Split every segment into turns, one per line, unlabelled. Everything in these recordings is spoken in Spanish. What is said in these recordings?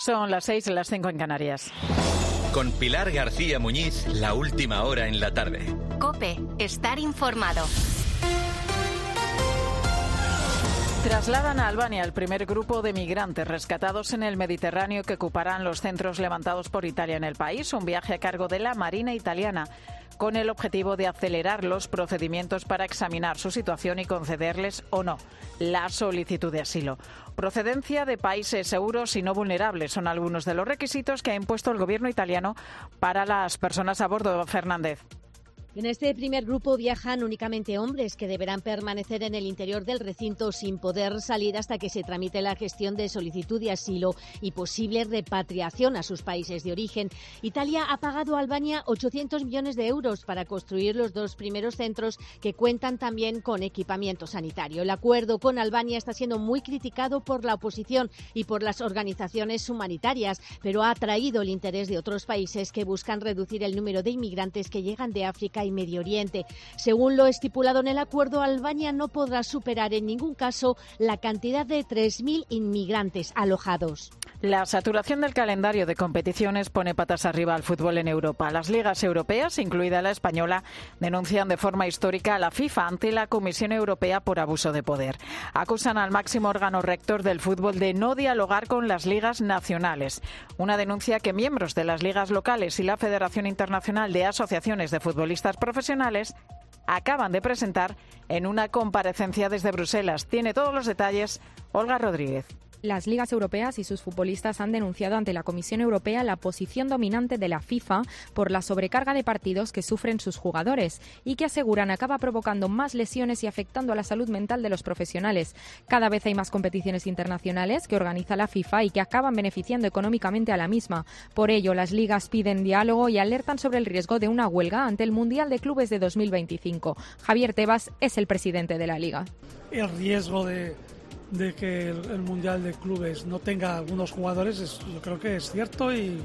Son las 6 y las 5 en Canarias.
Con Pilar García Muñiz, la última hora en la tarde.
COPE, estar informado.
Trasladan a Albania el primer grupo de migrantes rescatados en el Mediterráneo que ocuparán los centros levantados por Italia en el país. Un viaje a cargo de la Marina italiana con el objetivo de acelerar los procedimientos para examinar su situación y concederles o no la solicitud de asilo. Procedencia de países seguros y no vulnerables son algunos de los requisitos que ha impuesto el gobierno italiano para las personas a bordo. Fernández.
En este primer grupo viajan únicamente hombres que deberán permanecer en el interior del recinto sin poder salir hasta que se tramite la gestión de solicitud de asilo y posible repatriación a sus países de origen. Italia ha pagado a Albania 800 millones de euros para construir los dos primeros centros que cuentan también con equipamiento sanitario. El acuerdo con Albania está siendo muy criticado por la oposición y por las organizaciones humanitarias, pero ha atraído el interés de otros países que buscan reducir el número de inmigrantes que llegan de África y Medio Oriente. Según lo estipulado en el acuerdo, Albania no podrá superar en ningún caso la cantidad de 3.000 inmigrantes alojados.
La saturación del calendario de competiciones pone patas arriba al fútbol en Europa. Las ligas europeas, incluida la española, denuncian de forma histórica a la FIFA ante la Comisión Europea por abuso de poder. Acusan al máximo órgano rector del fútbol de no dialogar con las ligas nacionales. Una denuncia que miembros de las ligas locales y la Federación Internacional de Asociaciones de Futbolistas Profesionales acaban de presentar en una comparecencia desde Bruselas. Tiene todos los detalles Olga Rodríguez.
Las ligas europeas y sus futbolistas han denunciado ante la Comisión Europea la posición dominante de la FIFA por la sobrecarga de partidos que sufren sus jugadores y que aseguran acaba provocando más lesiones y afectando a la salud mental de los profesionales. Cada vez hay más competiciones internacionales que organiza la FIFA y que acaban beneficiando económicamente a la misma. Por ello, las ligas piden diálogo y alertan sobre el riesgo de una huelga ante el Mundial de Clubes de 2025. Javier Tebas es el presidente de la liga.
El riesgo de que el Mundial de Clubes no tenga algunos jugadores, yo creo que es cierto y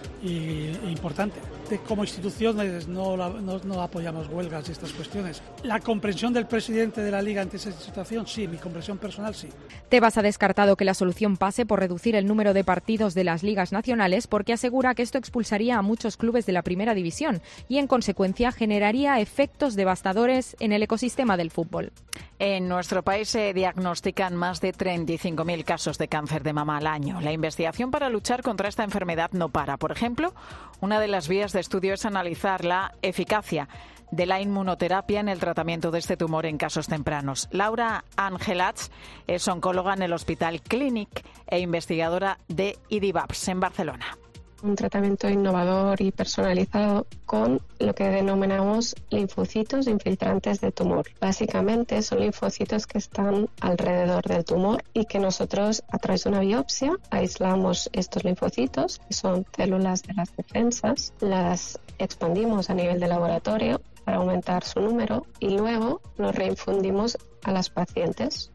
importante. Como instituciones no apoyamos huelgas y estas cuestiones. La comprensión del presidente de la Liga ante esa situación, sí, mi comprensión personal, sí.
Tebas ha descartado que la solución pase por reducir el número de partidos de las ligas nacionales porque asegura que esto expulsaría a muchos clubes de la primera división y, en consecuencia, generaría efectos devastadores en el ecosistema del fútbol.
En nuestro país se diagnostican más de 35.000 casos de cáncer de mama al año. La investigación para luchar contra esta enfermedad no para. Por ejemplo, una de las vías de estudio es analizar la eficacia de la inmunoterapia en el tratamiento de este tumor en casos tempranos. Laura Angelats es oncóloga en el Hospital Clínic e investigadora de IDIVAPS en Barcelona.
Un tratamiento innovador y personalizado con lo que denominamos linfocitos infiltrantes de tumor. Básicamente son linfocitos que están alrededor del tumor y que nosotros a través de una biopsia aislamos estos linfocitos, que son células de las defensas, las expandimos a nivel de laboratorio para aumentar su número y luego los reinfundimos a las pacientes.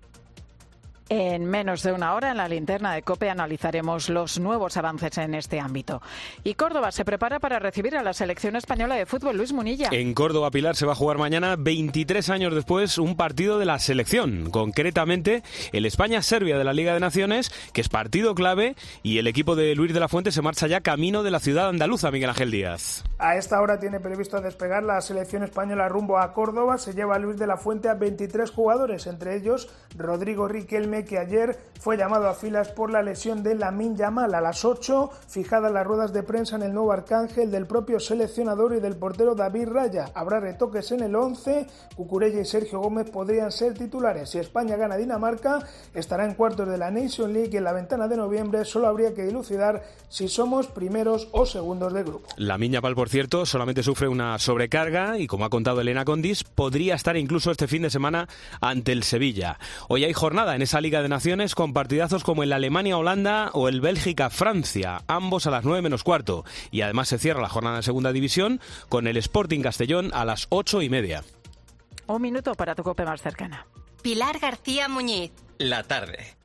En menos de una hora, en la linterna de COPE, analizaremos los nuevos avances en este ámbito. Y Córdoba se prepara para recibir a la selección española de fútbol. Luis Munilla.
En Córdoba, Pilar, se va a jugar mañana, 23 años después, un partido de la selección. Concretamente, el España-Serbia de la Liga de Naciones, que es partido clave, y el equipo de Luis de la Fuente se marcha ya camino de la ciudad andaluza, Miguel Ángel Díaz.
A esta hora tiene previsto despegar la selección española rumbo a Córdoba. Se lleva a Luis de la Fuente a 23 jugadores, entre ellos Rodrigo Riquelme, que ayer fue llamado a filas por la lesión de Lamine Yamal. A las 8, fijadas las ruedas de prensa en el nuevo Arcángel del propio seleccionador y del portero David Raya. Habrá retoques en el 11, Cucurella y Sergio Gómez podrían ser titulares. Si España gana a Dinamarca, estará en cuartos de la Nation League y en la ventana de noviembre solo habría que dilucidar si somos primeros o segundos de grupo.
Lamine Yamal, por cierto, solamente sufre una sobrecarga y, como ha contado Elena Condis, podría estar incluso este fin de semana ante el Sevilla. Hoy hay jornada en esa Liga de Naciones con partidazos como el Alemania-Holanda o el Bélgica-Francia, ambos a las 9 menos cuarto. Y además se cierra la jornada de segunda división con el Sporting Castellón a las 8:30.
Un minuto para tu COPE más cercana.
Pilar García Muñiz.
La tarde.